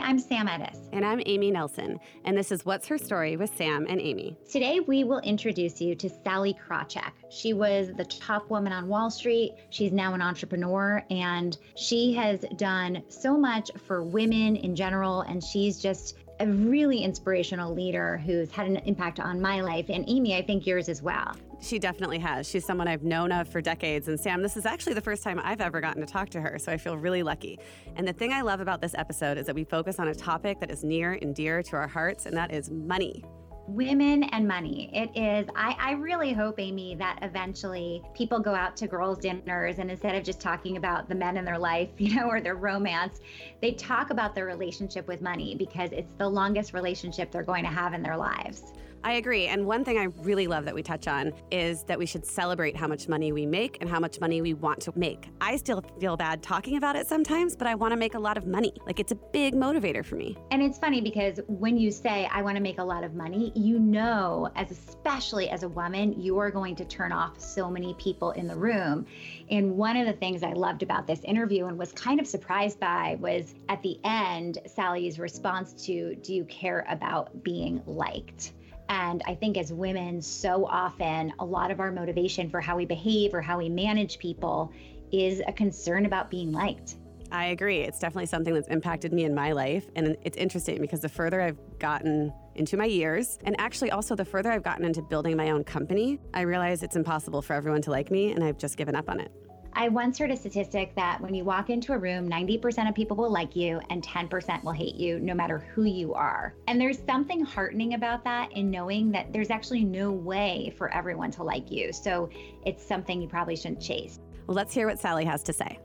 I'm Sam Edis. And I'm Amy Nelson. And this is What's Her Story with Sam and Amy. Today, we will introduce you to Sallie Krawcheck. She was the top woman on Wall Street. She's now an entrepreneur, and she has done so much for women in general. And she's just a really inspirational leader who's had an impact on my life. And Amy, I think yours as well. She definitely has. She's someone I've known of for decades. And Sam, this is actually the first time I've ever gotten to talk to her, so I feel really lucky. And the thing I love about this episode is that we focus on a topic that is near and dear to our hearts, and that is money. Women and money. It is, I really hope, Amy, that eventually people go out to girls' dinners and instead of just talking about the men in their life, or their romance, they talk about their relationship with money because it's the longest relationship they're going to have in their lives. I agree. And one thing I really love that we touch on is that we should celebrate how much money we make and how much money we want to make. I still feel bad talking about it sometimes, but I want to make a lot of money. Like, it's a big motivator for me. And it's funny because when you say, I want to make a lot of money, especially as a woman, you are going to turn off so many people in the room. And one of the things I loved about this interview and was kind of surprised by was at the end, Sallie's response to, do you care about being liked? And I think as women, so often, a lot of our motivation for how we behave or how we manage people is a concern about being liked. I agree. It's definitely something that's impacted me in my life. And it's interesting because the further I've gotten into my years, and actually also the further I've gotten into building my own company, I realize it's impossible for everyone to like me, and I've just given up on it. I once heard a statistic that when you walk into a room, 90% of people will like you and 10% will hate you, no matter who you are. And there's something heartening about that in knowing that there's actually no way for everyone to like you. So it's something you probably shouldn't chase. Well, let's hear what Sallie has to say.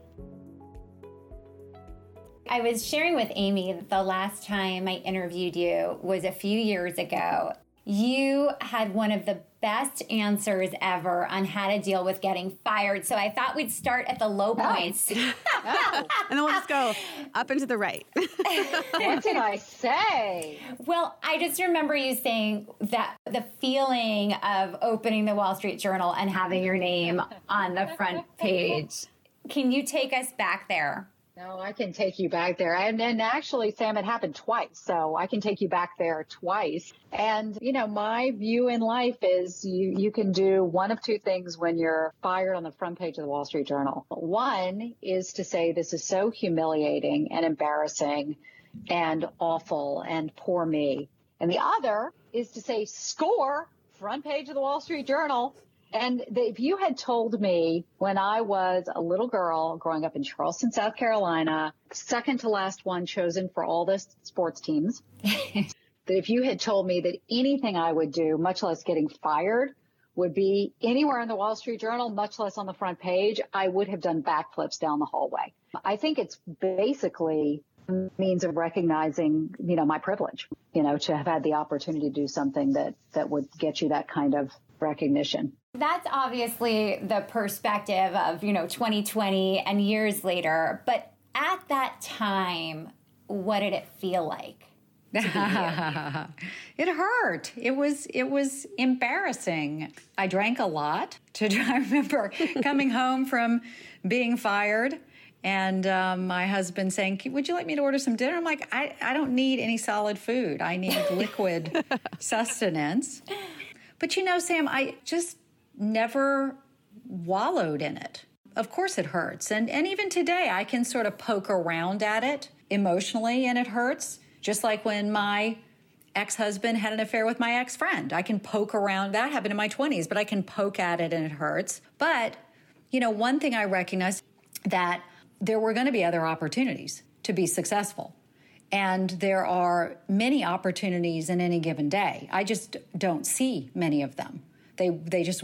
I was sharing with Amy that the last time I interviewed you was a few years ago. You had one of the best answers ever on how to deal with getting fired. So I thought we'd start at the low points. And then we'll just go up and to the right. What did I say? Well, I just remember you saying that the feeling of opening the Wall Street Journal and having your name on the front page. Can you take us back there? No, I can take you back there. And actually, Sam, it happened twice. So I can take you back there twice. And, my view in life is you can do one of two things when you're fired on the front page of the Wall Street Journal. One is to say, this is so humiliating and embarrassing and awful and poor me. And the other is to say, score, front page of the Wall Street Journal. And if you had told me when I was a little girl growing up in Charleston, South Carolina, second to last one chosen for all the sports teams, that if you had told me that anything I would do, much less getting fired, would be anywhere in the Wall Street Journal, much less on the front page, I would have done backflips down the hallway. I think it's basically a means of recognizing, my privilege, to have had the opportunity to do something that would get you that kind of recognition. That's obviously the perspective of, 2020 and years later. But at that time, what did it feel like to be you? It hurt. It was embarrassing. I drank a lot. I remember coming home from being fired and my husband saying, would you like me to order some dinner? I'm like, I don't need any solid food. I need liquid sustenance. But Sam, I just never wallowed in it. Of course it hurts. And even today, I can sort of poke around at it emotionally, and it hurts. Just like when my ex-husband had an affair with my ex-friend. I can poke around. That happened in my 20s, but I can poke at it and it hurts. But, one thing I recognized that there were going to be other opportunities to be successful. And there are many opportunities in any given day. I just don't see many of them. They just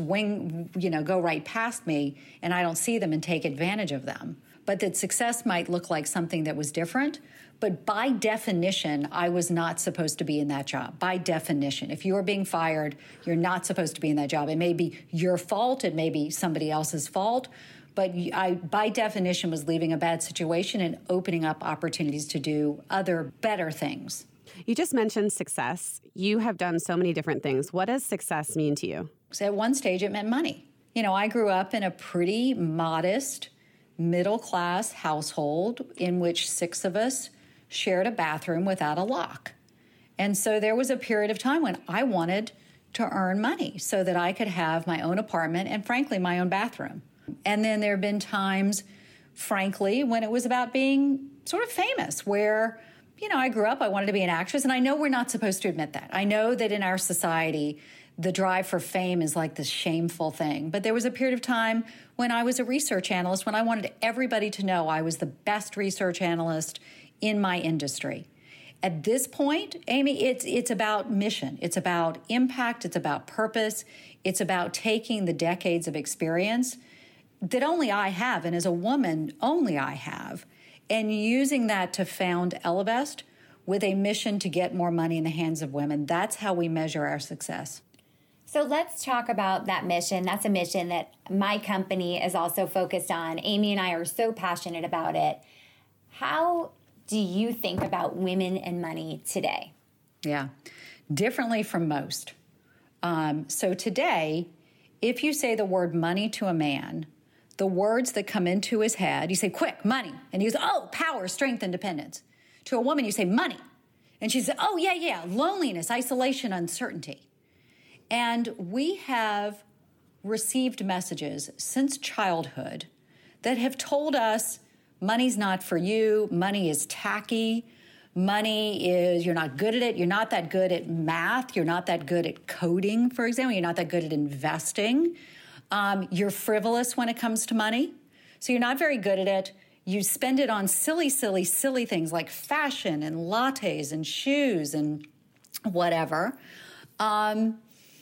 go right past me, and I don't see them and take advantage of them. But that success might look like something that was different. But by definition, I was not supposed to be in that job. By definition, if you are being fired, you're not supposed to be in that job. It may be your fault. It may be somebody else's fault. But I, by definition, was leaving a bad situation and opening up opportunities to do other better things. You just mentioned success. You have done so many different things. What does success mean to you? So at one stage, it meant money. I grew up in a pretty modest, middle-class household in which 6 of us shared a bathroom without a lock. And so there was a period of time when I wanted to earn money so that I could have my own apartment and, frankly, my own bathroom. And then there have been times, frankly, when it was about being sort of famous, where, you know, I grew up, I wanted to be an actress, and I know we're not supposed to admit that. I know that in our society, the drive for fame is like this shameful thing. But there was a period of time when I was a research analyst, when I wanted everybody to know I was the best research analyst in my industry. At this point, Amy, it's about mission. It's about impact. It's about purpose. It's about taking the decades of experience that only I have, and as a woman, only I have, and using that to found Ellevest with a mission to get more money in the hands of women. That's how we measure our success. So let's talk about that mission. That's a mission that my company is also focused on. Amy and I are so passionate about it. How do you think about women and money today? Yeah, differently from most. So today, if you say the word money to a man, the words that come into his head, you say, quick, money. And he goes, oh, power, strength, independence. To a woman, you say money. And she says, oh, yeah, loneliness, isolation, uncertainty. And we have received messages since childhood that have told us money's not for you, money is tacky, money is, you're not good at it, you're not that good at math, you're not that good at coding, for example, you're not that good at investing, you're frivolous when it comes to money, so you're not very good at it. You spend it on silly things like fashion and lattes and shoes and whatever. And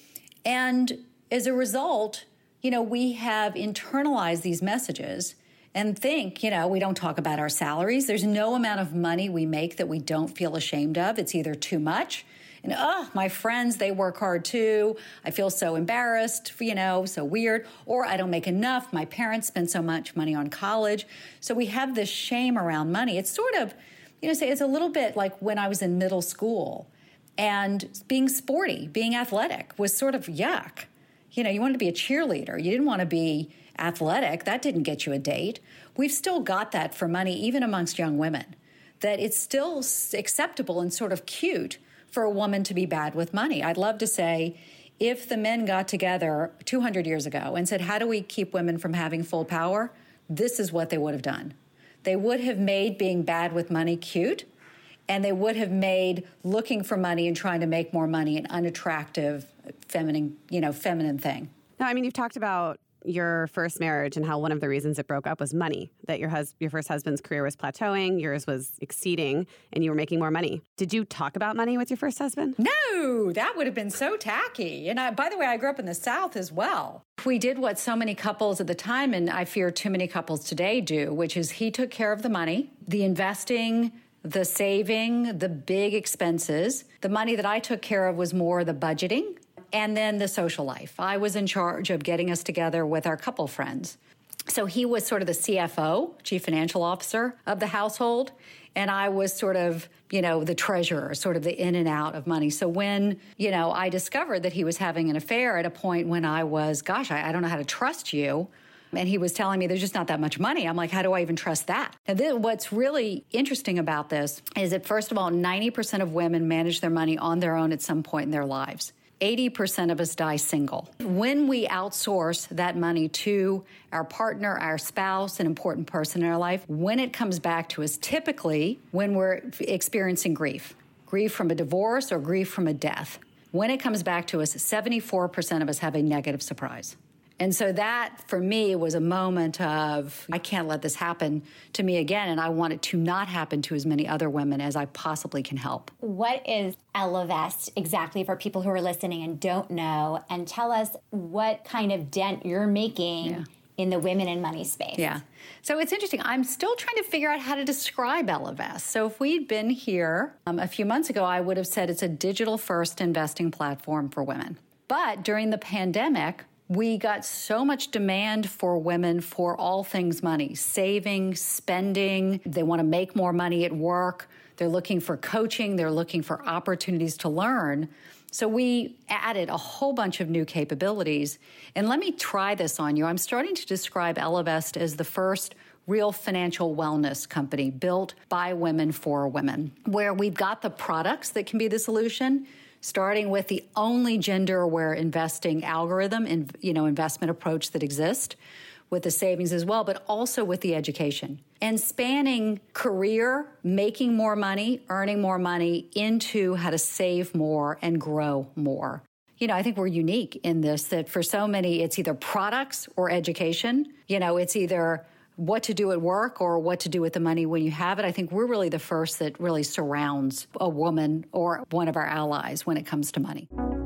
as a result, you know, we have internalized these messages and think, you know, we don't talk about our salaries. There's no amount of money we make that we don't feel ashamed of. It's either too much and, oh, my friends, they work hard too. I feel so embarrassed, you know, so weird. Or I don't make enough. My parents spend so much money on college. So we have this shame around money. It's sort of, you know, say it's a little bit like when I was in middle school and being sporty, being athletic was sort of yuck. You know, you wanted to be a cheerleader. You didn't want to be athletic. That didn't get you a date. We've still got that for money, even amongst young women, that it's still acceptable and sort of cute for a woman to be bad with money. I'd love to say, if the men got together 200 years ago and said, how do we keep women from having full power? This is what they would have done. They would have made being bad with money cute, and they would have made looking for money and trying to make more money an unattractive, feminine thing. No, I mean, you've talked about your first marriage and how one of the reasons it broke up was money, that your first husband's career was plateauing, yours was exceeding, and you were making more money. Did you talk about money with your first husband? No, that would have been so tacky. And by the way, I grew up in the South as well. We did what so many couples at the time, and I fear too many couples today do, which is he took care of the money, the investing, the saving, the big expenses. The money that I took care of was more the budgeting and then the social life. I was in charge of getting us together with our couple friends. So he was sort of the CFO, Chief Financial Officer of the household, and I was sort of, you know, the treasurer, sort of the in and out of money. So when, you know, I discovered that he was having an affair at a point when I was, gosh, I don't know how to trust you, and he was telling me there's just not that much money. I'm like, how do I even trust that? And then what's really interesting about this is that, first of all, 90% of women manage their money on their own at some point in their lives. 80% of us die single. When we outsource that money to our partner, our spouse, an important person in our life, when it comes back to us, typically when we're experiencing grief from a divorce or grief from a death, when it comes back to us, 74% of us have a negative surprise. And so that, for me, was a moment of, I can't let this happen to me again, and I want it to not happen to as many other women as I possibly can help. What is Ellevest exactly for people who are listening and don't know? And tell us what kind of dent you're making in the women and money space. Yeah. So it's interesting. I'm still trying to figure out how to describe Ellevest. So if we'd been here a few months ago, I would have said it's a digital-first investing platform for women. But during the pandemic, we got so much demand for women for all things money, saving, spending. They want to make more money at work. They're looking for coaching. They're looking for opportunities to learn. So we added a whole bunch of new capabilities. And let me try this on you. I'm starting to describe Ellevest as the first real financial wellness company built by women for women, where we've got the products that can be the solution, starting with the only gender-aware investing algorithm and investment approach that exists, with the savings as well, but also with the education. And spanning career, making more money, earning more money, into how to save more and grow more. I think we're unique in this, that for so many, it's either products or education. It's either what to do at work or what to do with the money when you have it. I think we're really the first that really surrounds a woman or one of our allies when it comes to money.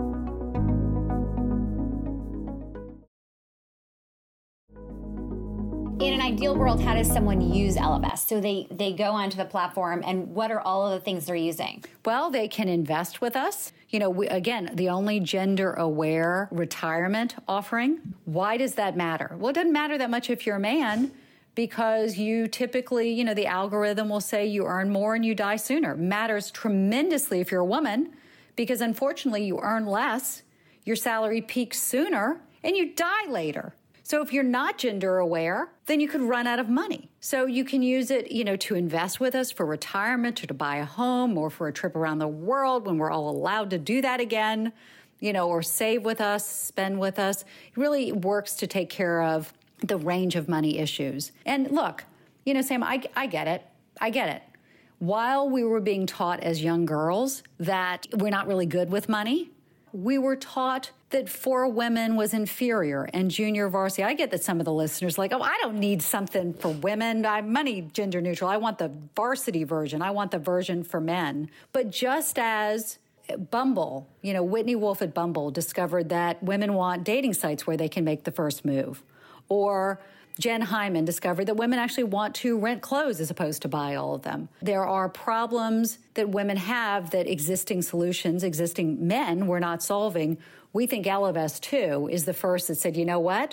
In an ideal world, how does someone use Ellevest? So they go onto the platform, and what are all of the things they're using? Well, they can invest with us. Again, the only gender-aware retirement offering. Why does that matter? Well, it doesn't matter that much if you're a man, because you typically, the algorithm will say you earn more and you die sooner. Matters tremendously if you're a woman, because unfortunately you earn less, your salary peaks sooner, and you die later. So if you're not gender aware, then you could run out of money. So you can use it, to invest with us for retirement or to buy a home or for a trip around the world when we're all allowed to do that again, or save with us, spend with us. It really works to take care of the range of money issues. And look, Sam, I get it. I get it. While we were being taught as young girls that we're not really good with money, we were taught that for women was inferior and junior varsity. I get that some of the listeners are like, I don't need something for women. I'm money gender neutral. I want the varsity version. I want the version for men. But just as Bumble, Whitney Wolfe at Bumble discovered that women want dating sites where they can make the first move. Or Jen Hyman discovered that women actually want to rent clothes as opposed to buy all of them. There are problems that women have that existing men were not solving. We think Ellevest, too, is the first that said, you know what?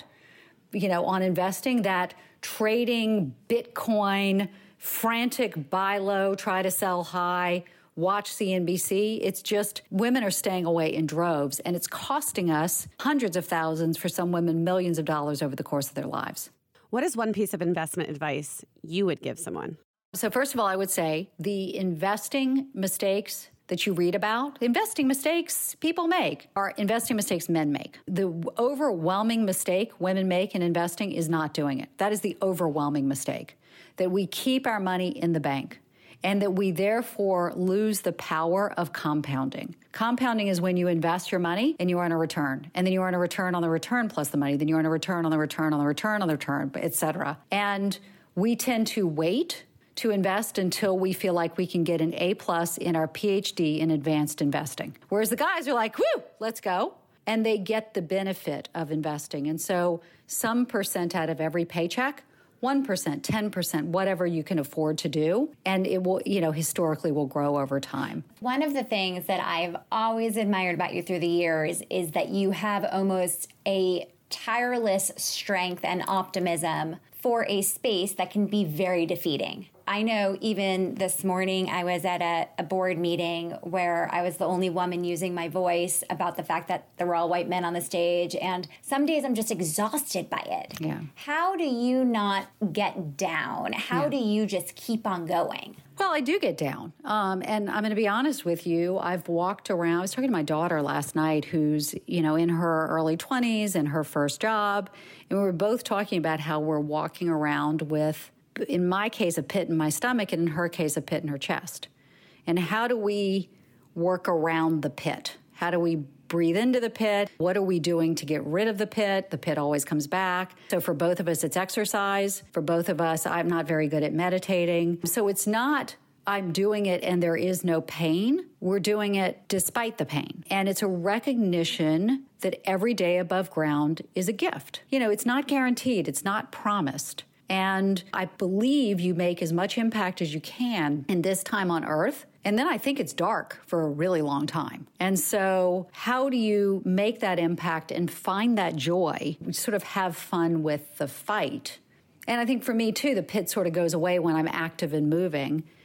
On investing, that trading Bitcoin, frantic buy low, try to sell high, watch CNBC, it's just women are staying away in droves, and it's costing us hundreds of thousands, for some women, millions of dollars over the course of their lives. What is one piece of investment advice you would give someone? So first of all, I would say the investing mistakes that you read about, investing mistakes people make, are investing mistakes men make. The overwhelming mistake women make in investing is not doing it. That is the overwhelming mistake, that we keep our money in the bank and that we therefore lose the power of compounding. Compounding is when you invest your money and you earn a return, and then you earn a return on the return plus the money, then you earn a return on the return on the return on the return, et cetera. And we tend to wait to invest until we feel like we can get an A+ in our PhD in advanced investing. Whereas the guys are like, whoo, let's go. And they get the benefit of investing. And so some percent out of every paycheck, 1%, 10%, whatever you can afford to do. And it will, historically will grow over time. One of the things that I've always admired about you through the years is that you have almost a tireless strength and optimism for a space that can be very defeating. I know even this morning I was at a board meeting where I was the only woman using my voice about the fact that there were all white men on the stage. And some days I'm just exhausted by it. Yeah. How do you not get down? How do you just keep on going? Well, I do get down. And I'm going to be honest with you. I've walked around. I was talking to my daughter last night who's, in her early 20s and her first job. And we were both talking about how we're walking around with, in my case, a pit in my stomach, and in her case, a pit in her chest. And how do we work around the pit? How do we breathe into the pit? What are we doing to get rid of the pit? The pit always comes back. So for both of us, it's exercise. For both of us, I'm not very good at meditating. So it's not I'm doing it and there is no pain. We're doing it despite the pain. And it's a recognition that every day above ground is a gift. It's not guaranteed. It's not promised. And I believe you make as much impact as you can in this time on Earth. And then I think it's dark for a really long time. And so how do you make that impact and find that joy? We sort of have fun with the fight. And I think for me, too, the pit sort of goes away when I'm active and moving.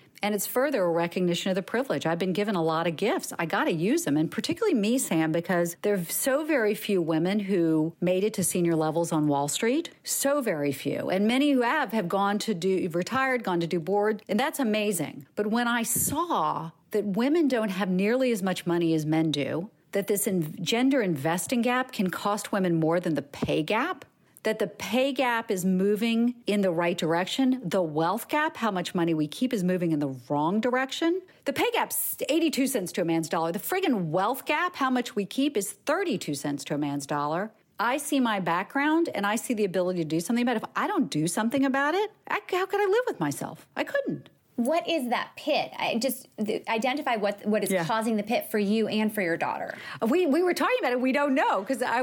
And it's further a recognition of the privilege. I've been given a lot of gifts. I got to use them. And particularly me, Sam, because there are so very few women who made it to senior levels on Wall Street. So very few. And many who have gone to retired, gone to do board. And that's amazing. But when I saw that women don't have nearly as much money as men do, that this gender investing gap can cost women more than the pay gap, that the pay gap is moving in the right direction. The wealth gap, how much money we keep, is moving in the wrong direction. The pay gap's 82 cents to a man's dollar. The friggin' wealth gap, how much we keep, is 32 cents to a man's dollar. I see my background and I see the ability to do something about it. If I don't do something about it, how could I live with myself? I couldn't. What is that pit? Identify what is causing the pit for you and for your daughter. We were talking about it. We don't know, because I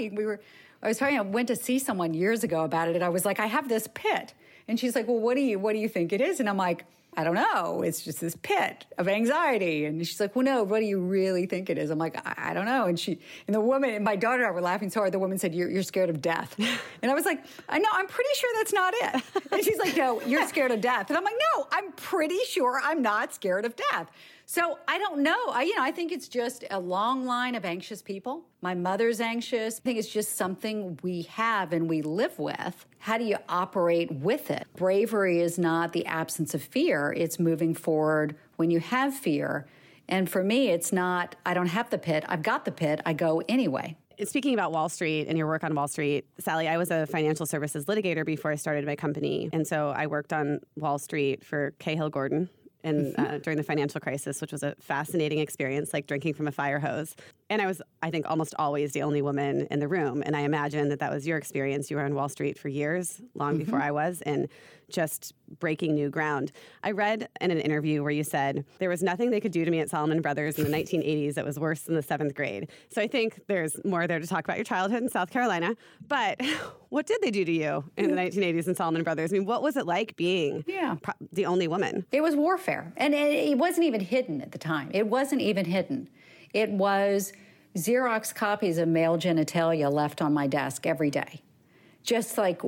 went to see someone years ago about it, and I was like, I have this pit. And she's like, well, what do you think it is? And I'm like, I don't know. It's just this pit of anxiety. And she's like, well, no, what do you really think it is? I'm like, I don't know. And the woman, and my daughter and I were laughing so hard, the woman said, you're scared of death. And I was like, I know, I'm pretty sure that's not it. And she's like, no, you're scared of death. And I'm like, no, I'm pretty sure I'm not scared of death. So I don't know. I think it's just a long line of anxious people. My mother's anxious. I think it's just something we have and we live with. How do you operate with it? Bravery is not the absence of fear. It's moving forward when you have fear. And for me, it's not, I don't have the pit. I've got the pit. I go anyway. Speaking about Wall Street and your work on Wall Street, Sally, I was a financial services litigator before I started my company. And so I worked on Wall Street for Cahill Gordon and during the financial crisis, which was a fascinating experience, like drinking from a fire hose. And I was, I think, almost always the only woman in the room. And I imagine that was your experience. You were on Wall Street for years, long before I was, and just breaking new ground. I read in an interview where you said, there was nothing they could do to me at Salomon Brothers in the 1980s that was worse than the 7th grade. So I think there's more there to talk about your childhood in South Carolina. But what did they do to you in the 1980s in Salomon Brothers? I mean, what was it like being the only woman? It was warfare. And it wasn't even hidden at the time. It wasn't even hidden. It was Xerox copies of male genitalia left on my desk every day. Just like,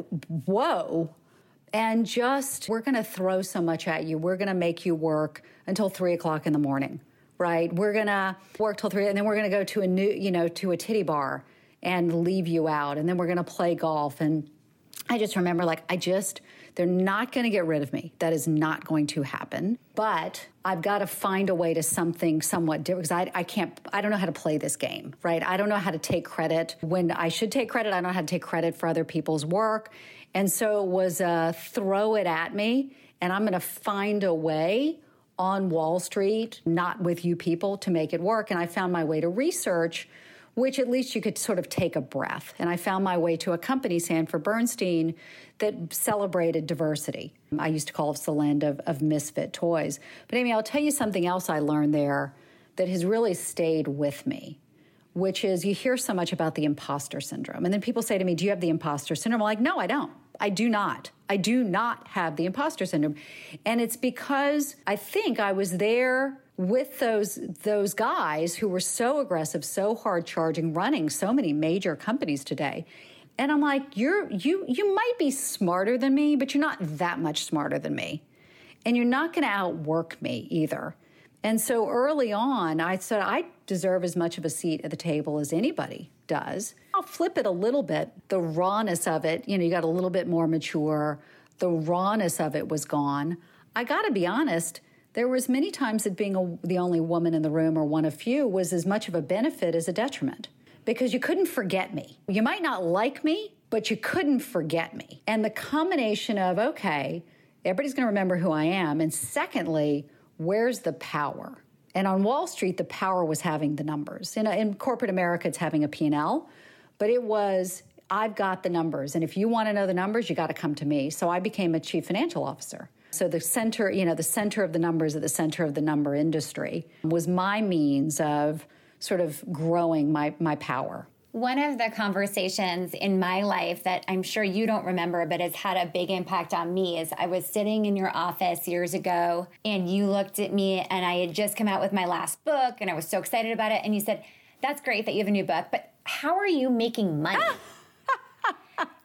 whoa. And just, we're going to throw so much at you. We're going to make you work until 3 o'clock in the morning, right? We're going to work till 3, and then we're going to go to to a titty bar and leave you out. And then we're going to play golf. And I just remember, they're not going to get rid of me. That is not going to happen. But I've got to find a way to something somewhat different, because I don't know how to play this game, right? I don't know how to take credit when I should take credit. I don't know how to take credit for other people's work. And so it was throw it at me, and I'm going to find a way on Wall Street, not with you people, to make it work. And I found my way to research, which at least you could sort of take a breath. And I found my way to a company, Sanford Bernstein, that celebrated diversity. I used to call it the land of misfit toys. But Amy, I'll tell you something else I learned there that has really stayed with me, which is you hear so much about the imposter syndrome. And then people say to me, do you have the imposter syndrome? I'm like, no, I don't. I do not. I do not have the imposter syndrome. And it's because I think I was there with those guys who were so aggressive, so hard charging, running so many major companies today. And I'm like, you might be smarter than me, but you're not that much smarter than me. And you're not going to outwork me either. And so early on, I said, I deserve as much of a seat at the table as anybody does. I'll flip it a little bit. The rawness of it, you got a little bit more mature. The rawness of it was gone. I got to be honest, there was many times that being the only woman in the room or one of few was as much of a benefit as a detriment, because you couldn't forget me. You might not like me, but you couldn't forget me. And the combination of, okay, everybody's going to remember who I am. And secondly, where's the power? And on Wall Street, the power was having the numbers. In corporate America, it's having a P&L. But it was, I've got the numbers. And if you want to know the numbers, you got to come to me. So I became a chief financial officer. So the center of the numbers at the center of the number industry was my means of sort of growing my power. One of the conversations in my life that I'm sure you don't remember, but has had a big impact on me, is I was sitting in your office years ago, and you looked at me, and I had just come out with my last book, and I was so excited about it. And you said, that's great that you have a new book, but how are you making money?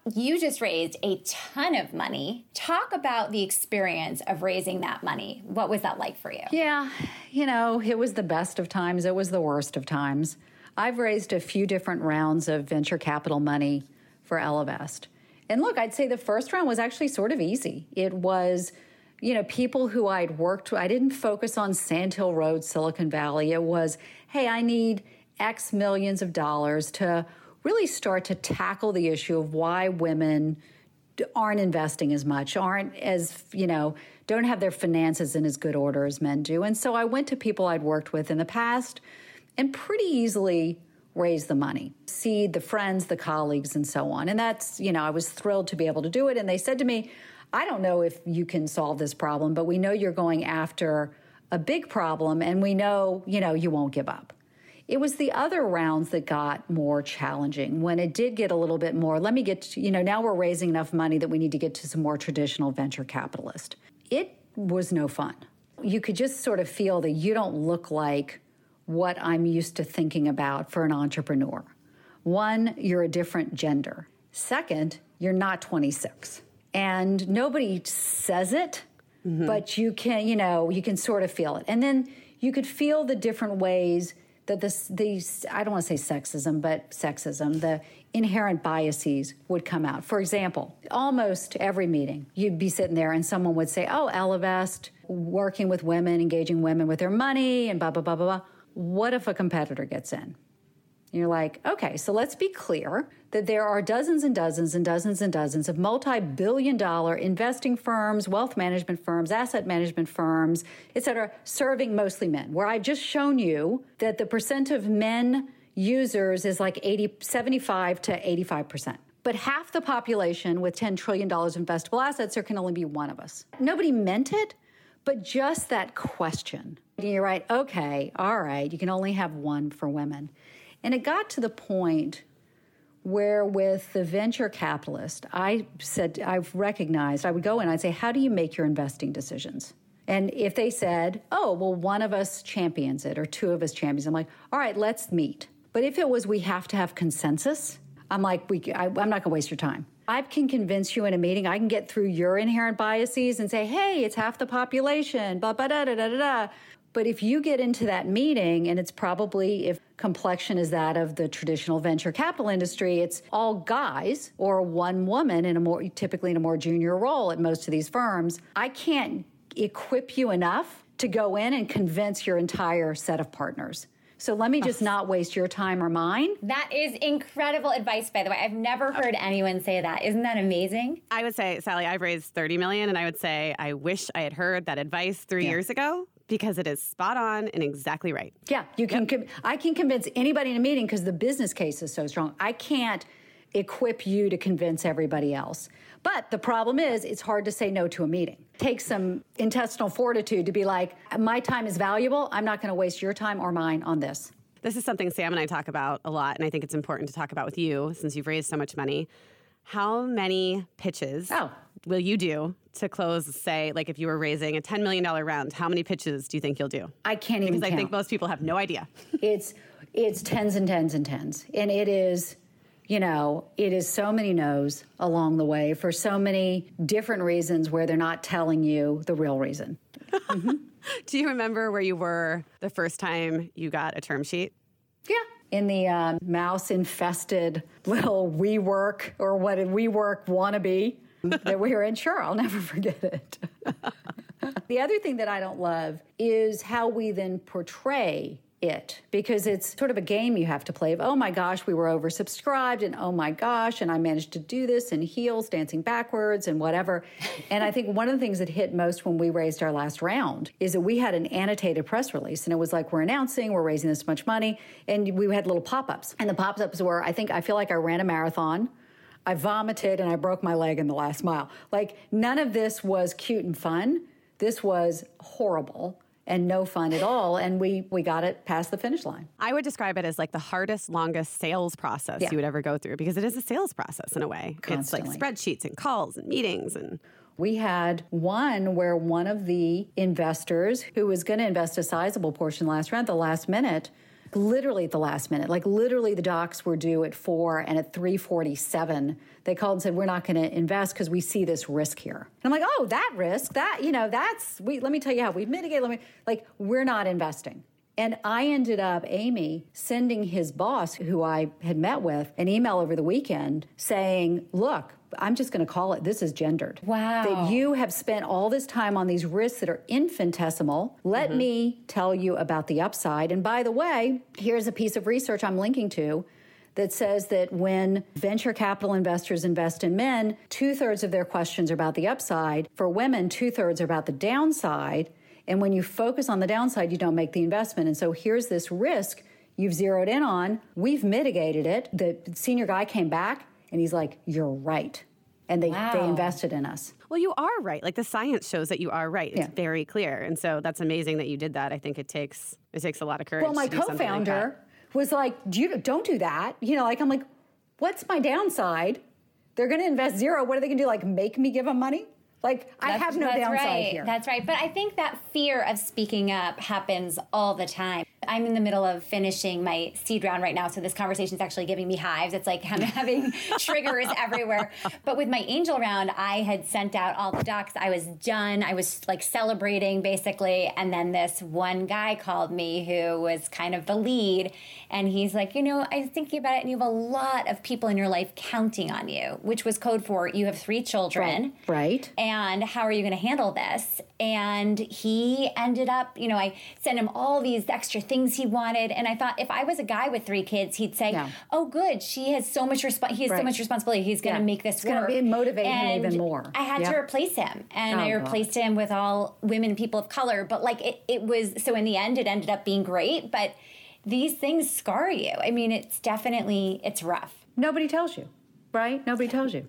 you just raised a ton of money. Talk about the experience of raising that money. What was that like for you? Yeah, it was the best of times. It was the worst of times. I've raised a few different rounds of venture capital money for Ellevest. And look, I'd say the first round was actually sort of easy. It was, people who I'd worked with. I didn't focus on Sand Hill Road, Silicon Valley. It was, hey, I need X millions of dollars to really start to tackle the issue of why women aren't investing as much, aren't as, don't have their finances in as good order as men do. And so I went to people I'd worked with in the past and pretty easily raised the money, seed the friends, the colleagues, and so on. And that's, I was thrilled to be able to do it. And they said to me, I don't know if you can solve this problem, but we know you're going after a big problem, and we know, you won't give up. It was the other rounds that got more challenging. When it did get a little bit more, let me get to, now we're raising enough money that we need to get to some more traditional venture capitalist. It was no fun. You could just sort of feel that you don't look like what I'm used to thinking about for an entrepreneur. One, you're a different gender. Second, you're not 26. And nobody says it, but you can, you can sort of feel it. And then you could feel the different ways that these, I don't want to say sexism, but sexism, the inherent biases would come out. For example, almost every meeting, you'd be sitting there and someone would say, oh, Ellevest, working with women, engaging women with their money, and blah, blah, blah, blah, blah. What if a competitor gets in? And you're like, okay, so let's be clear that there are dozens and dozens and dozens and dozens of multi-billion-dollar investing firms, wealth management firms, asset management firms, et cetera, serving mostly men, where I've just shown you that the percent of men users is like 75 to 85%. But half the population with $10 trillion investable assets, there can only be one of us. Nobody meant it, but just that question. And you're right, okay, all right, you can only have one for women. And it got to the point where with the venture capitalist, I've recognized, I would go in and I'd say, how do you make your investing decisions? And if they said, oh, well, one of us champions it or two of us champions, I'm like, all right, let's meet. But if it was we have to have consensus, I'm like, I'm not going to waste your time. I can convince you in a meeting, I can get through your inherent biases and say, hey, it's half the population, blah, blah, da, da, da, da, da. But if you get into that meeting, and it's probably, if complexion is that of the traditional venture capital industry, it's all guys or one woman typically in a more junior role at most of these firms, I can't equip you enough to go in and convince your entire set of partners. So let me just not waste your time or mine. That is incredible advice, by the way. I've never heard anyone say that. Isn't that amazing? I would say, Sally, I've raised $30 million, and I would say I wish I had heard that advice 3 years ago, because it is spot on and exactly right. Yeah, you can. I can convince anybody in a meeting because the business case is so strong. I can't equip you to convince everybody else. But the problem is, it's hard to say no to a meeting. It takes some intestinal fortitude to be like, my time is valuable. I'm not going to waste your time or mine on this. This is something Sam and I talk about a lot, and I think it's important to talk about with you since you've raised so much money. How many pitches will you do to close, say, like if you were raising a $10 million round, how many pitches do you think you'll do? I can't even count. Because I think most people have no idea. It's tens and tens and tens. And it is, it is so many no's along the way for so many different reasons where they're not telling you the real reason. Mm-hmm. Do you remember where you were the first time you got a term sheet? Yeah. In the mouse-infested little WeWork or what a WeWork wannabe that we were in. Sure, I'll never forget it. The other thing that I don't love is how we then portray it, because it's sort of a game you have to play of, oh my gosh, we were oversubscribed, and oh my gosh, and I managed to do this in heels, dancing backwards and whatever. And I think one of the things that hit most when we raised our last round is that we had an annotated press release, and it was like, we're announcing, we're raising this much money, and we had little pop-ups. And the pop-ups were, I feel like I ran a marathon, I vomited, and I broke my leg in the last mile. Like, none of this was cute and fun. This was horrible and no fun at all, and we got it past the finish line. I would describe it as like the hardest, longest sales process you would ever go through, because it is a sales process in a way. Constantly. It's like spreadsheets and calls and meetings. And we had one where one of the investors who was going to invest a sizable portion last round, the last minute, literally at the last minute. Like literally the docs were due at 4, and at 3:47, they called and said, we're not going to invest because we see this risk here. And I'm like, oh, that risk, that, let me tell you how we've mitigated, we're not investing. And I ended up, Amy, sending his boss, who I had met with, an email over the weekend saying, look, I'm just going to call it, this is gendered. Wow. That you have spent all this time on these risks that are infinitesimal. Let me tell you about the upside. And by the way, here's a piece of research I'm linking to that says that when venture capital investors invest in men, 2/3 of their questions are about the upside. For women, 2/3 are about the downside. And when you focus on the downside, you don't make the investment. And so here's this risk you've zeroed in on. We've mitigated it. The senior guy came back and he's like, you're right. And they invested in us. Well, you are right. Like the science shows that you are right. It's very clear. And so that's amazing that you did that. I think it takes a lot of courage. Well, my to do something co-founder was like, don't do that. I'm like, what's my downside? They're going to invest zero. What are they going to do? Like make me give them money? I have no downside here. That's right. But I think that fear of speaking up happens all the time. I'm in the middle of finishing my seed round right now, so this conversation is actually giving me hives. It's like I'm having triggers everywhere. But with my angel round, I had sent out all the docs. I was done. I was like celebrating basically. And then this one guy called me who was kind of the lead. And he's like, I was thinking about it, and you have a lot of people in your life counting on you, which was code for you have 3 children. Right. And how are you going to handle this? And he ended up, I sent him all these extra things he wanted. And I thought if I was a guy with 3 kids, he'd say, oh, good. He has so much responsibility. He's going to make this work. It's going to motivate him even more. I had to replace him. And I replaced him with all women and people of color. But it was, so in the end, it ended up being great. But these things scar you. I mean, it's rough. Nobody tells you, right? Nobody tells you.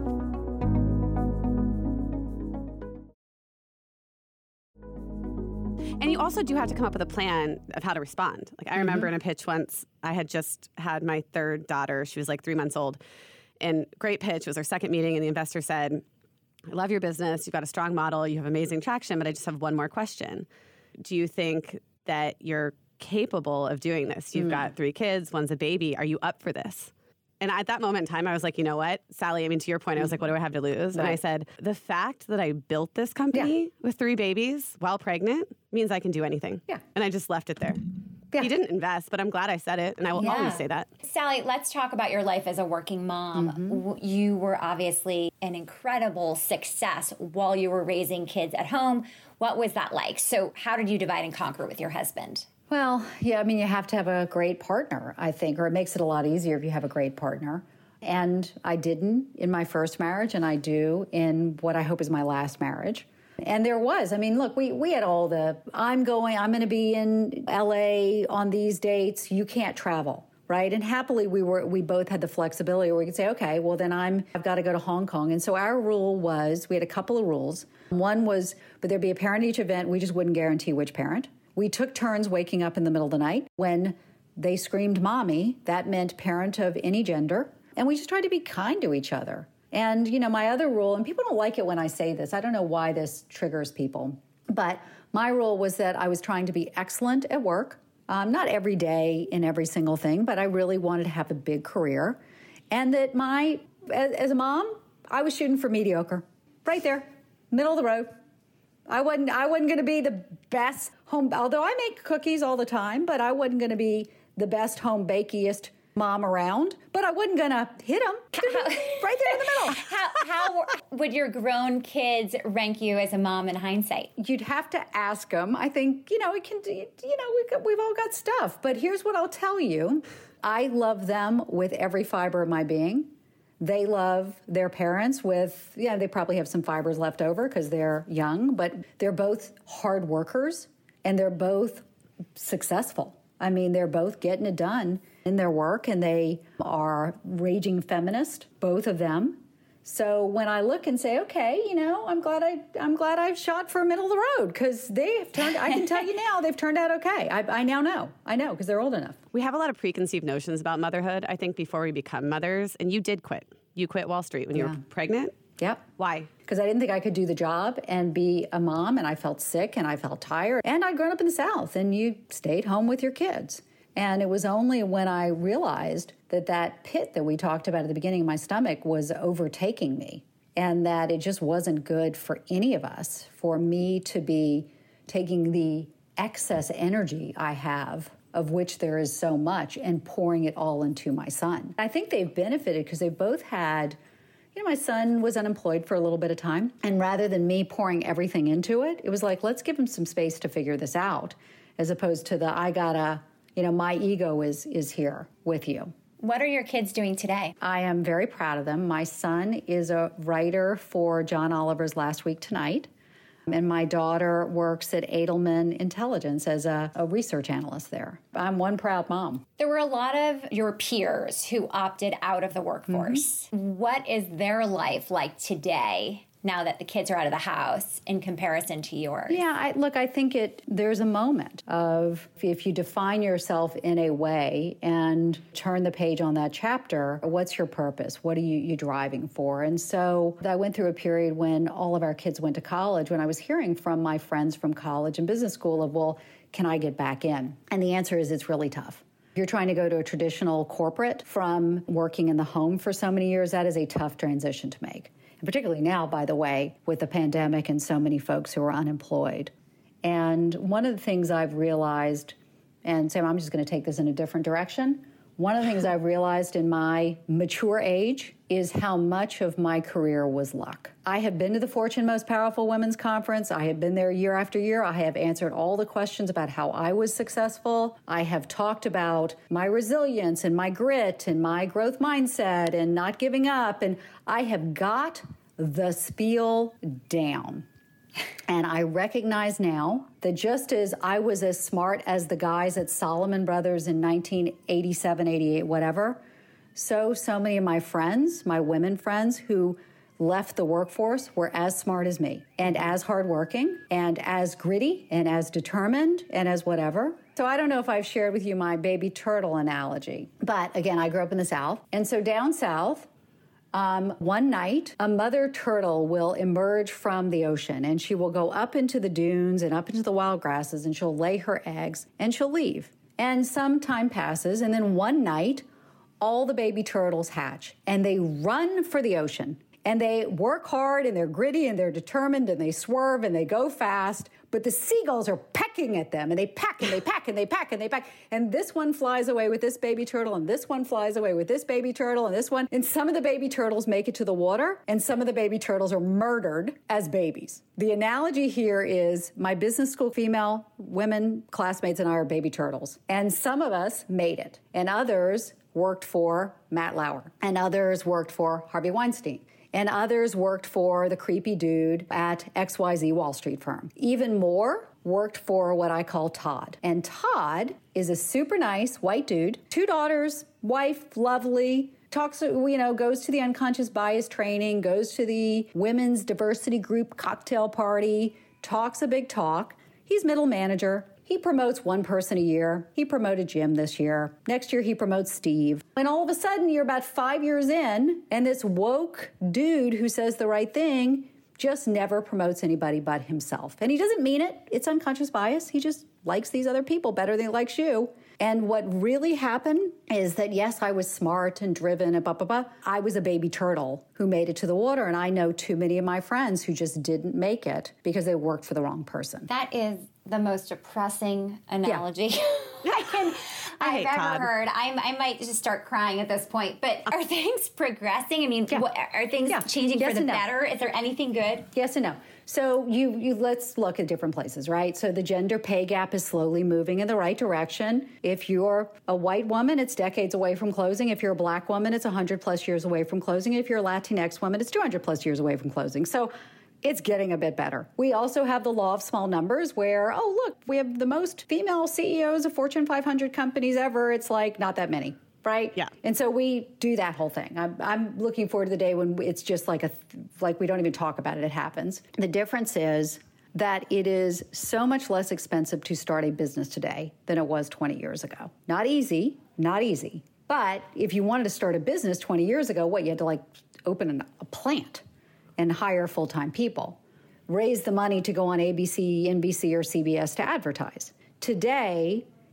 And you also do have to come up with a plan of how to respond. Like I remember in a pitch once, I had just had my 3rd daughter. She was like 3 months old. And great pitch. It was our second meeting. And the investor said, I love your business. You've got a strong model. You have amazing traction. But I just have one more question. Do you think that you're capable of doing this? You've got 3 kids. One's a baby. Are you up for this? And at that moment in time, I was like, you know what, Sally, to your point, I was like, what do I have to lose? Right. And I said, the fact that I built this company with 3 babies while pregnant means I can do anything. Yeah. And I just left it there. Yeah. You didn't invest, but I'm glad I said it, and I will always say that. Sally, let's talk about your life as a working mom. You were obviously an incredible success while you were raising kids at home. What was that like? So how did you divide and conquer with your husband? Well, you have to have a great partner, I think, or it makes it a lot easier if you have a great partner. And I didn't in my first marriage, and I do in what I hope is my last marriage. And there was, look, we had all the, I'm going to be in LA on these dates, you can't travel, right? And happily we both had the flexibility where we could say, okay, well then I've got to go to Hong Kong. And so our rule was, we had a couple of rules. One was, but there'd be a parent at each event, we just wouldn't guarantee which parent. We took turns waking up in the middle of the night. When they screamed mommy, that meant parent of any gender. And we just tried to be kind to each other. And, my other rule, and people don't like it when I say this, I don't know why this triggers people, but my rule was that I was trying to be excellent at work, not every day in every single thing, but I really wanted to have a big career. And that as a mom, I was shooting for mediocre, right there, middle of the road. I wasn't going to be the best home, although I make cookies all the time, but I wasn't going to be the best home bakiest mom around, but I wasn't going to hit them right there in the middle. How would your grown kids rank you as a mom in hindsight? You'd have to ask them. I think, we've all got stuff, but here's what I'll tell you. I love them with every fiber of my being. They love their parents with, they probably have some fibers left over because they're young, but they're both hard workers and they're both successful. They're both getting it done in their work, and they are raging feminist, both of them. So when I look and say, okay, I'm glad I shot for middle of the road because they've turned. I can tell you now they've turned out okay. I now know. I know because they're old enough. We have a lot of preconceived notions about motherhood. I think before we become mothers, and you did quit. You quit Wall Street when you were pregnant. Yep. Why? Because I didn't think I could do the job and be a mom, and I felt sick and I felt tired. And I'd grown up in the South, and you stayed home with your kids. And it was only when I realized that that pit that we talked about at the beginning of my stomach was overtaking me, and that it just wasn't good for any of us, for me to be taking the excess energy I have, of which there is so much, and pouring it all into my son. I think they've benefited because they both had, my son was unemployed for a little bit of time, and rather than me pouring everything into it, it was like, let's give him some space to figure this out, as opposed to my ego is here with you. What are your kids doing today? I am very proud of them. My son is a writer for John Oliver's Last Week Tonight, and my daughter works at Edelman Intelligence as a research analyst there. I'm one proud mom. There were a lot of your peers who opted out of the workforce. Mm-hmm. What is their life like today, now that the kids are out of the house, in comparison to yours? Yeah, I think there's a moment of, if you define yourself in a way and turn the page on that chapter, what's your purpose? What are you driving for? And so I went through a period when all of our kids went to college, when I was hearing from my friends from college and business school of, well, can I get back in? And the answer is, it's really tough. If you're trying to go to a traditional corporate from working in the home for so many years, that is a tough transition to make. And particularly now, by the way, with the pandemic and so many folks who are unemployed. And one of the things I've realized, and Sam, I'm just going to take this in a different direction. One of the things I've realized in my mature age is how much of my career was luck. I have been to the Fortune Most Powerful Women's Conference. I have been there year after year. I have answered all the questions about how I was successful. I have talked about my resilience and my grit and my growth mindset and not giving up. And I have got the spiel down. And I recognize now that just as I was as smart as the guys at Salomon Brothers in 1987, 88, whatever, so many of my friends, my women friends who left the workforce, were as smart as me and as hardworking and as gritty and as determined and as whatever. So I don't know if I've shared with you my baby turtle analogy, but again, I grew up in the South. And so down South, one night, a mother turtle will emerge from the ocean, and she will go up into the dunes and up into the wild grasses, and she'll lay her eggs and she'll leave. And some time passes, and then one night, all the baby turtles hatch and they run for the ocean. And they work hard and they're gritty and they're determined and they swerve and they go fast, but the seagulls are pecking at them, and they peck and they peck and they peck and they peck. And this one flies away with this baby turtle, and this one flies away with this baby turtle, and this one. And some of the baby turtles make it to the water, and some of the baby turtles are murdered as babies. The analogy here is my business school female women classmates and I are baby turtles. And some of us made it, and others worked for Matt Lauer, and others worked for Harvey Weinstein. And others worked for the creepy dude at XYZ Wall Street firm. Even more worked for what I call Todd. And Todd is a super nice white dude, 2 daughters, wife, lovely, talks, goes to the unconscious bias training, goes to the women's diversity group cocktail party, talks a big talk. He's middle manager. He promotes one person a year. He promoted Jim this year. Next year, he promotes Steve. And all of a sudden, you're about 5 years in, and this woke dude who says the right thing just never promotes anybody but himself. And he doesn't mean it. It's unconscious bias. He just likes these other people better than he likes you. And what really happened is that, yes, I was smart and driven and blah, blah, blah. I was a baby turtle who made it to the water. And I know too many of my friends who just didn't make it because they worked for the wrong person. That is the most depressing analogy I've ever heard. I might just start crying at this point. But are things progressing? I mean, are things changing for the better? Is there anything good? Yes and no. So you let's look at different places, right? So the gender pay gap is slowly moving in the right direction. If you're a white woman, it's decades away from closing. If you're a black woman, it's 100 plus years away from closing. If you're a Latinx woman, it's 200 plus years away from closing. So it's getting a bit better. We also have the law of small numbers where, look, we have the most female CEOs of Fortune 500 companies ever. It's like not that many. Right? Yeah. And so we do that whole thing. I'm looking forward to the day when it's just like we don't even talk about it. It happens. The difference is that it is so much less expensive to start a business today than it was 20 years ago. Not easy. But if you wanted to start a business 20 years ago, you had to open a plant and hire full-time people, raise the money to go on ABC, NBC, or CBS to advertise. Today,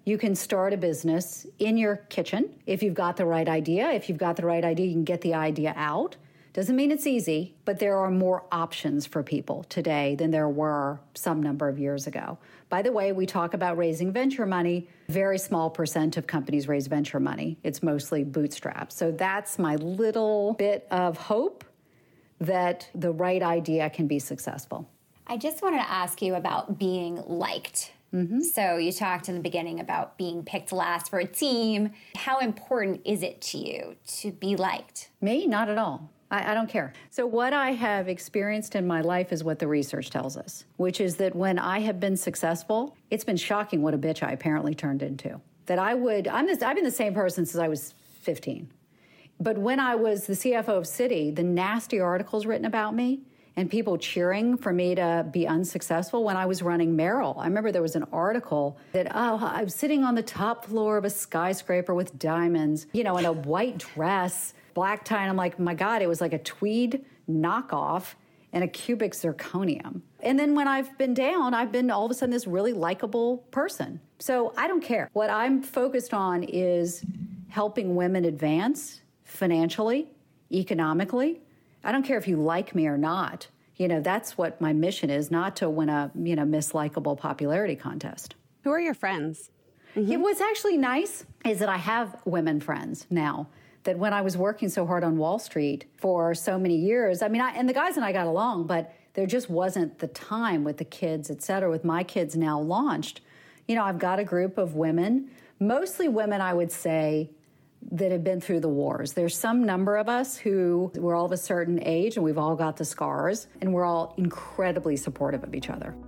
You can start a business in your kitchen if you've got the right idea. If you've got the right idea, you can get the idea out. Doesn't mean it's easy, but there are more options for people today than there were some number of years ago. By the way, we talk about raising venture money. Very small % of companies raise venture money. It's mostly bootstrapped. So that's my little bit of hope that the right idea can be successful. I just wanted to ask you about being liked. So you talked in the beginning about being picked last for a team. How important is it to you to be liked? Me? Not at all. I don't care. So what I have experienced in my life is what the research tells us, which is that when I have been successful, it's been shocking what a bitch I apparently turned into. That I've been the same person since I was 15. But when I was the CFO of Citi, the nasty articles written about me and people cheering for me to be unsuccessful when I was running Merrill. I remember there was an article that, I was sitting on the top floor of a skyscraper with diamonds, in a white dress, black tie. And I'm like, my God, it was like a tweed knockoff and a cubic zirconium. And then when I've been down, I've been all of a sudden this really likable person. So I don't care. What I'm focused on is helping women advance financially, economically. I don't care if you like me or not. That's what my mission is, not to win a, Miss Likeable popularity contest. Who are your friends? What's actually nice is that I have women friends now. That when I was working so hard on Wall Street for so many years, and the guys and I got along, but there just wasn't the time with the kids, et cetera. With my kids now launched, I've got a group of women, mostly women, I would say, that have been through the wars. There's some number of us who we're all of a certain age and we've all got the scars and we're all incredibly supportive of each other.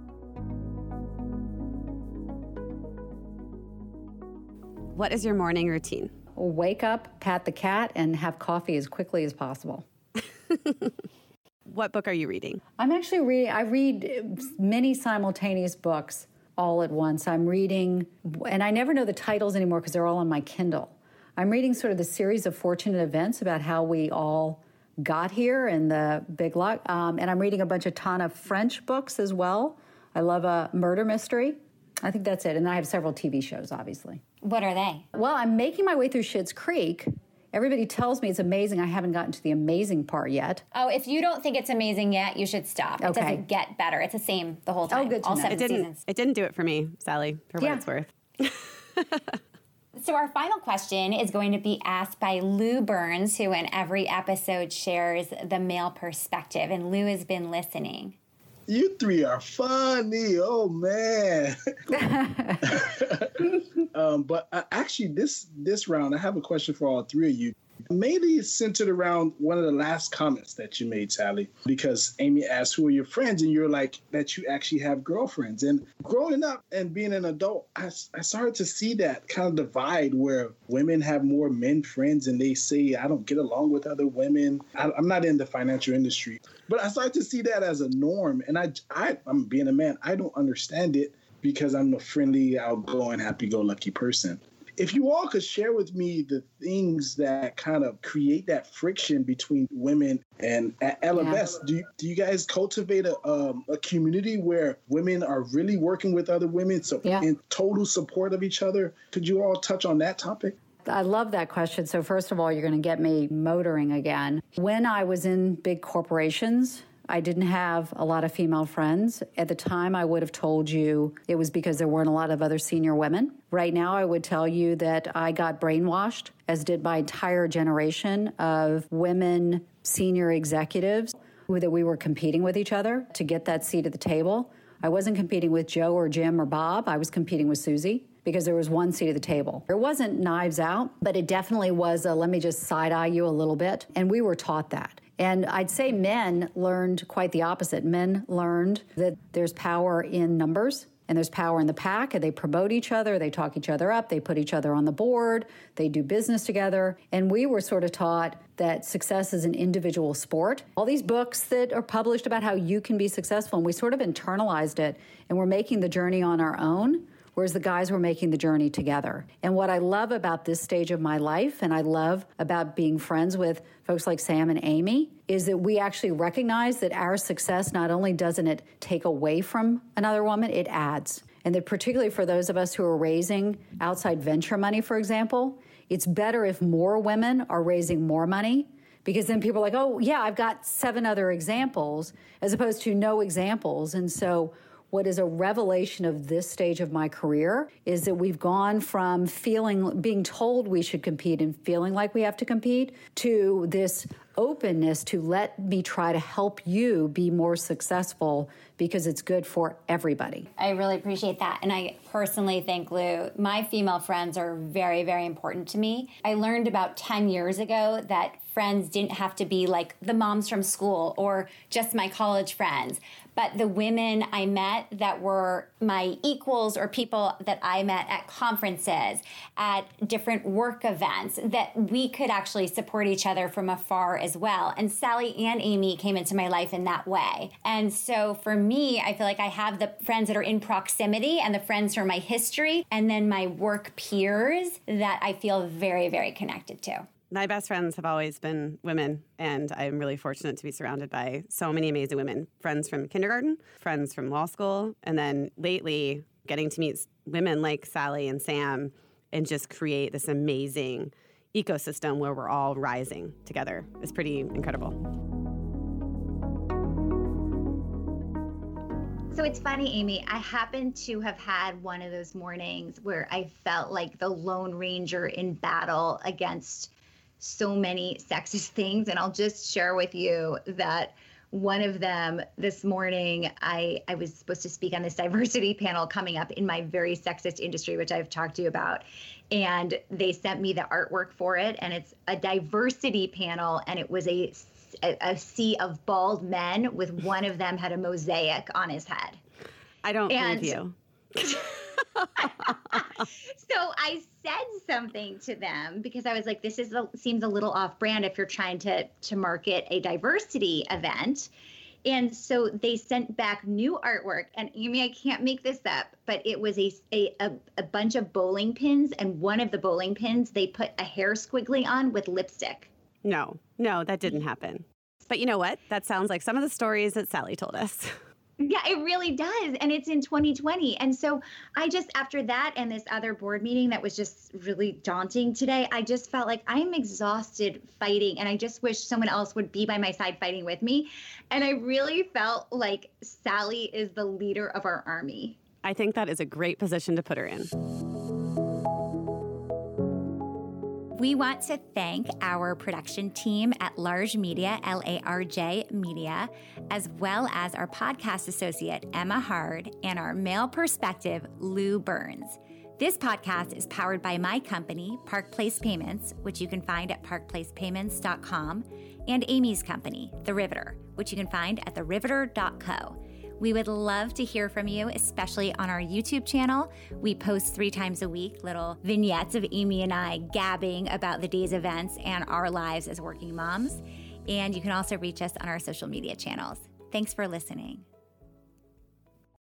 What is your morning routine? Wake up, pat the cat, and have coffee as quickly as possible. What book are you reading? I'm actually I read many simultaneous books all at once. I'm reading, and I never know the titles anymore because they're all on my Kindle. I'm reading sort of the series of fortunate events about how we all got here and the big luck. And I'm reading a bunch of Tana French books as well. I love a murder mystery. I think that's it. And I have several TV shows, obviously. What are they? Well, I'm making my way through Schitt's Creek. Everybody tells me it's amazing. I haven't gotten to the amazing part yet. Oh, if you don't think it's amazing yet, you should stop. Okay. It doesn't get better. It's the same the whole time. Oh, good to all know. 7 seasons. It didn't do it for me, Sally, for what it's worth. So our final question is going to be asked by Lou Burns, who in every episode shares the male perspective. And Lou has been listening. You three are funny. Oh, man. But actually, this round, I have a question for all three of you. Mainly centered around one of the last comments that you made, Sally, because Amy asked, who are your friends? And you're like, that you actually have girlfriends. And growing up and being an adult, I started to see that kind of divide where women have more men friends and they say, I don't get along with other women. I'm not in the financial industry, but I started to see that as a norm. And I'm being a man, I don't understand it because I'm a friendly, outgoing, happy-go-lucky person. If you all could share with me the things that kind of create that friction between women, and at Ella Best, do you guys cultivate a community where women are really working with other women, so in total support of each other? Could you all touch on that topic? I love that question. So first of all, you're going to get me motoring again. When I was in big corporations, I didn't have a lot of female friends. At the time, I would have told you it was because there weren't a lot of other senior women. Right now, I would tell you that I got brainwashed, as did my entire generation of women senior executives, that we were competing with each other to get that seat at the table. I wasn't competing with Joe or Jim or Bob. I was competing with Susie because there was one seat at the table. It wasn't knives out, but it definitely was let me just side-eye you a little bit. And we were taught that. And I'd say men learned quite the opposite. Men learned that there's power in numbers and there's power in the pack, and they promote each other, they talk each other up, they put each other on the board, they do business together. And we were sort of taught that success is an individual sport. All these books that are published about how you can be successful, and we sort of internalized it, and we're making the journey on our own. whereas the guys were making the journey together. And what I love about this stage of my life, and I love about being friends with folks like Sam and Amy, is that we actually recognize that our success, not only doesn't it take away from another woman, it adds. And that particularly for those of us who are raising outside venture money, for example, it's better if more women are raising more money, because then people are like, oh, yeah, I've got 7 other examples, as opposed to no examples. And so what is a revelation of this stage of my career is that we've gone from being told we should compete and feeling like we have to compete, to this openness to let me try to help you be more successful because it's good for everybody. I really appreciate that. And I personally think, Lou, my female friends are very, very important to me. I learned about 10 years ago that friends didn't have to be like the moms from school or just my college friends, but the women I met that were my equals or people that I met at conferences, at different work events, that we could actually support each other from afar as well. And Sally and Amy came into my life in that way. And so for me, I feel like I have the friends that are in proximity and the friends from my history, and then my work peers that I feel very, very connected to. My best friends have always been women, and I'm really fortunate to be surrounded by so many amazing women. Friends from kindergarten, friends from law school, and then lately getting to meet women like Sally and Sam and just create this amazing ecosystem where we're all rising together is pretty incredible. So it's funny, Amy, I happen to have had one of those mornings where I felt like the Lone Ranger in battle against so many sexist things. And I'll just share with you that one of them this morning, I was supposed to speak on this diversity panel coming up in my very sexist industry, which I've talked to you about. And they sent me the artwork for it. And it's a diversity panel. And it was a sea of bald men with one of them had a mosaic on his head. I don't believe you. So I said something to them because I was like, this seems a little off brand if you're trying to market a diversity event. And so they sent back new artwork. And Amy, I can't make this up, but it was a bunch of bowling pins. And one of the bowling pins, they put a hair squiggly on with lipstick. No, that didn't happen. But you know what? That sounds like some of the stories that Sally told us. Yeah, it really does. And it's in 2020. And so I just, after that and this other board meeting that was just really daunting today, I just felt like I'm exhausted fighting. And I just wish someone else would be by my side fighting with me. And I really felt like Sally is the leader of our army. I think that is a great position to put her in. We want to thank our production team at Large Media, LARJ Media, as well as our podcast associate, Emma Hard, and our male perspective, Lou Burns. This podcast is powered by my company, Park Place Payments, which you can find at parkplacepayments.com, and Amy's company, The Riveter, which you can find at theriveter.co. We would love to hear from you, especially on our YouTube channel. We post 3 times a week little vignettes of Amy and I gabbing about the day's events and our lives as working moms. And you can also reach us on our social media channels. Thanks for listening.